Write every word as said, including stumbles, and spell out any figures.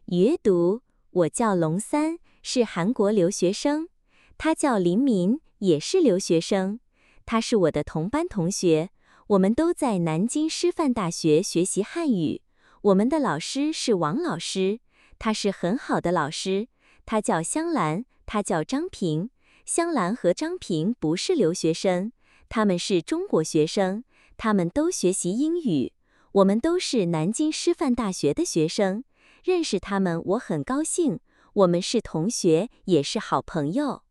阅读，我叫龙三，是韩国留学生。他叫林民，也是留学生。他是我的同班同学，我们都在南京师范大学学习汉语。我们的老师是王老师，他是很好的老师。他叫香兰，他叫张平。香兰和张平不是留学生，他们是中国学生，他们都学习英语。我们都是南京师范大学的学生，认识他们我很高兴，我们是同学，也是好朋友。